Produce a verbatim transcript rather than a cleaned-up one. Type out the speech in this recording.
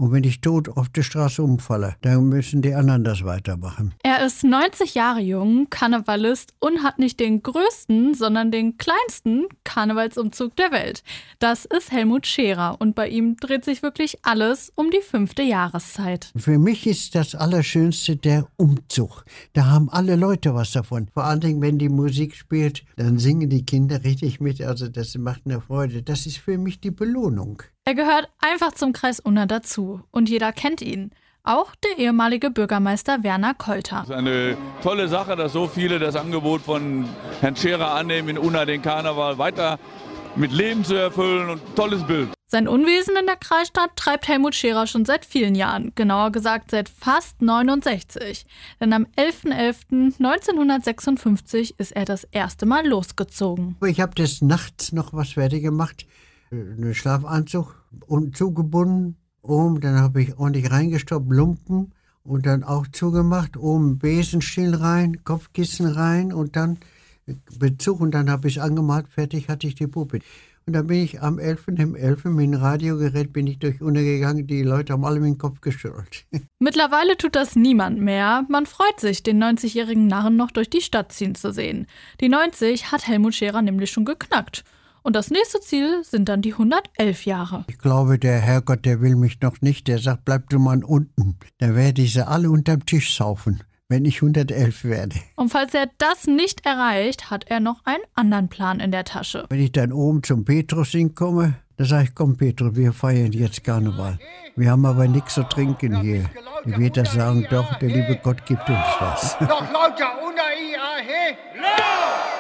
Und wenn ich tot auf der Straße umfalle, dann müssen die anderen das weitermachen. Er ist neunzig Jahre jung, Karnevalist und hat nicht den größten, sondern den kleinsten Karnevalsumzug der Welt. Das ist Helmut Scherer und bei ihm dreht sich wirklich alles um die fünfte Jahreszeit. Für mich ist das Allerschönste der Umzug. Da haben alle Leute was davon. Vor allen Dingen, wenn die Musik spielt, dann singen die Kinder richtig mit. Also das macht eine Freude. Das ist für mich die Belohnung. Er gehört einfach zum Kreis Unna dazu und jeder kennt ihn. Auch der ehemalige Bürgermeister Werner Kolter. Es ist eine tolle Sache, dass so viele das Angebot von Herrn Scherer annehmen, in Unna den Karneval weiter mit Leben zu erfüllen und ein tolles Bild. Sein Unwesen in der Kreisstadt treibt Helmut Scherer schon seit vielen Jahren, genauer gesagt seit fast neunundsechzig. Denn am elfter elfter neunzehnhundertsechsundfünfzig ist er das erste Mal losgezogen. Ich habe das nachts noch was fertig gemacht. Einen Schlafanzug und zugebunden, oben, dann habe ich ordentlich reingestoppt, Lumpen und dann auch zugemacht, oben Besenstiel rein, Kopfkissen rein und dann Bezug und dann habe ich es angemalt, fertig hatte ich die Puppe. Und dann bin ich am elfter elfter mit dem Radiogerät bin ich durch Unna gegangen, die Leute haben alle mit dem Kopf geschüttelt. Mittlerweile tut das niemand mehr. Man freut sich, den neunzigjährigen Narren noch durch die Stadt ziehen zu sehen. Die neunzig hat Helmut Scherer nämlich schon geknackt. Und das nächste Ziel sind dann die hundertelf Jahre. Ich glaube, der Herrgott, der will mich noch nicht. Der sagt, bleib du mal unten. Dann werde ich sie alle unterm Tisch saufen, wenn ich hundertelf werde. Und falls er das nicht erreicht, hat er noch einen anderen Plan in der Tasche. Wenn ich dann oben zum Petrus hinkomme, dann sage ich, komm Petrus, wir feiern jetzt Karneval. Wir haben aber nichts zu trinken hier. Dann wird er sagen, doch, der liebe Gott gibt uns was. Noch lauter, Unna, I, A, he.